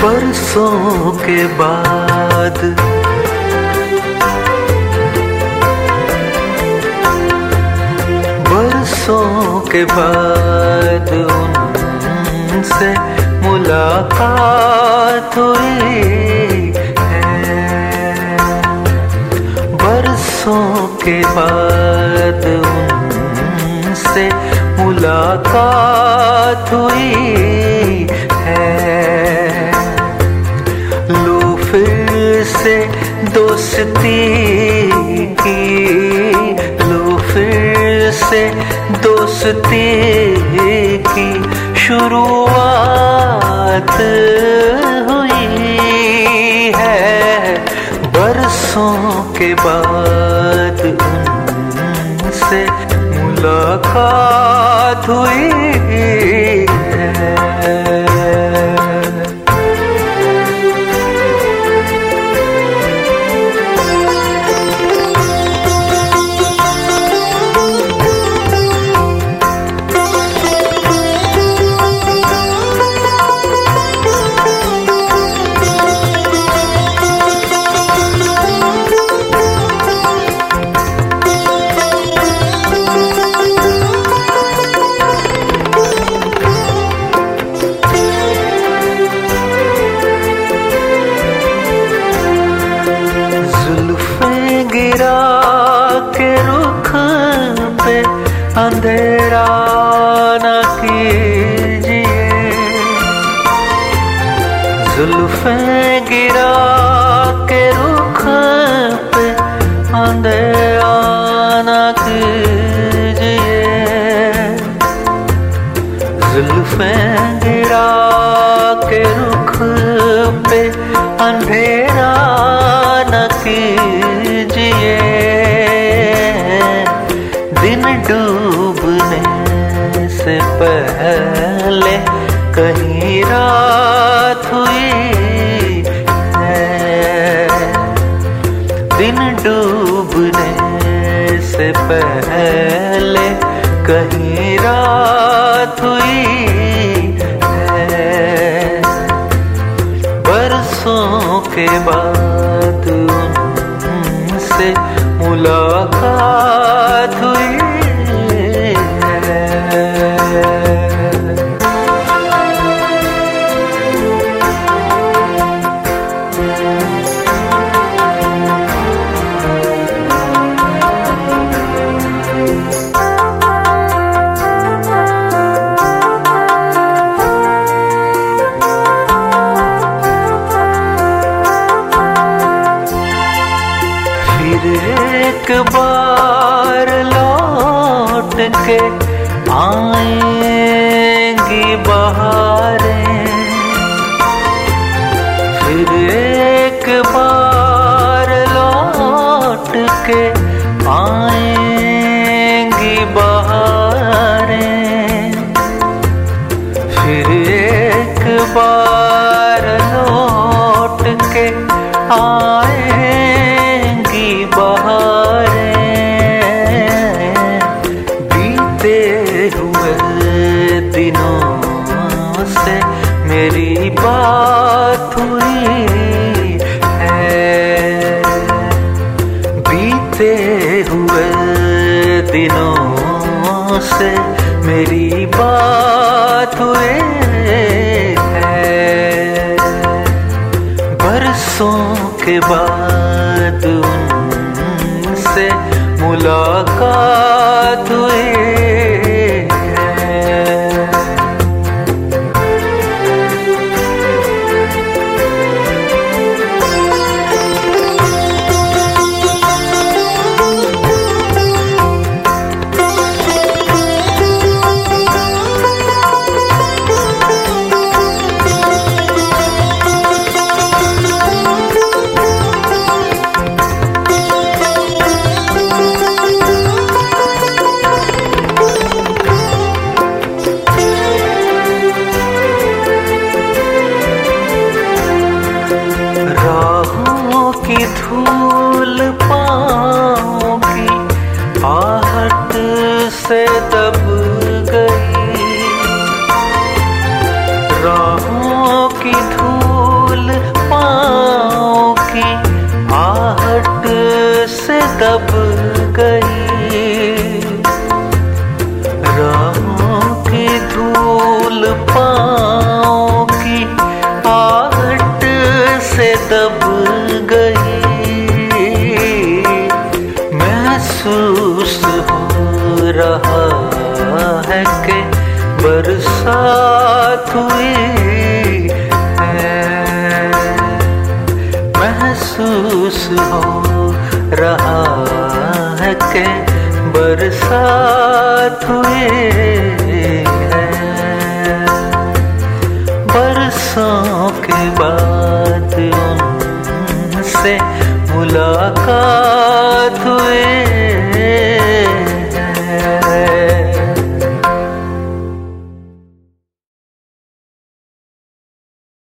बरसों के बाद बरसों के बाद उनसे मुलाकात हुई है। बरसों के बाद उनसे मुलाकात हुई है। लो फिर से दोस्ती की, लो फिर से दोस्ती की शुरुआत हुई है। बरसों के बाद उनसे मुलाकात हुई है। गिरा के रुख पे अंधेरा न कीजिए, जुल्फें गिरा के रुख पे अंधेरा न कीजिए, जुल्फें गिरा के रुख पे अंधेरा न कीजिए। दिन डूबने से पहले कहीं रात हुई है। दिन डूबने से पहले कहीं रात हुई है। बरसों के बाद उनसे मुलाकात हुई है। एक बार लौट के आएंगी बहारें, फिर एक बार लौट के आएंगी बहारें, फिर एक बार लौट के आएंगी बहारें। बीते हुए दिनों से मेरी बात हुई है। बीते हुए दिनों से मेरी बात हुई है। बरसों के बाद उनसे मुलाकात हुई है। रहा है कि बरसात हुई है। महसूस हो रहा है कि बरसात हुई है। बरसों के बाद उनसे मुलाकात हुई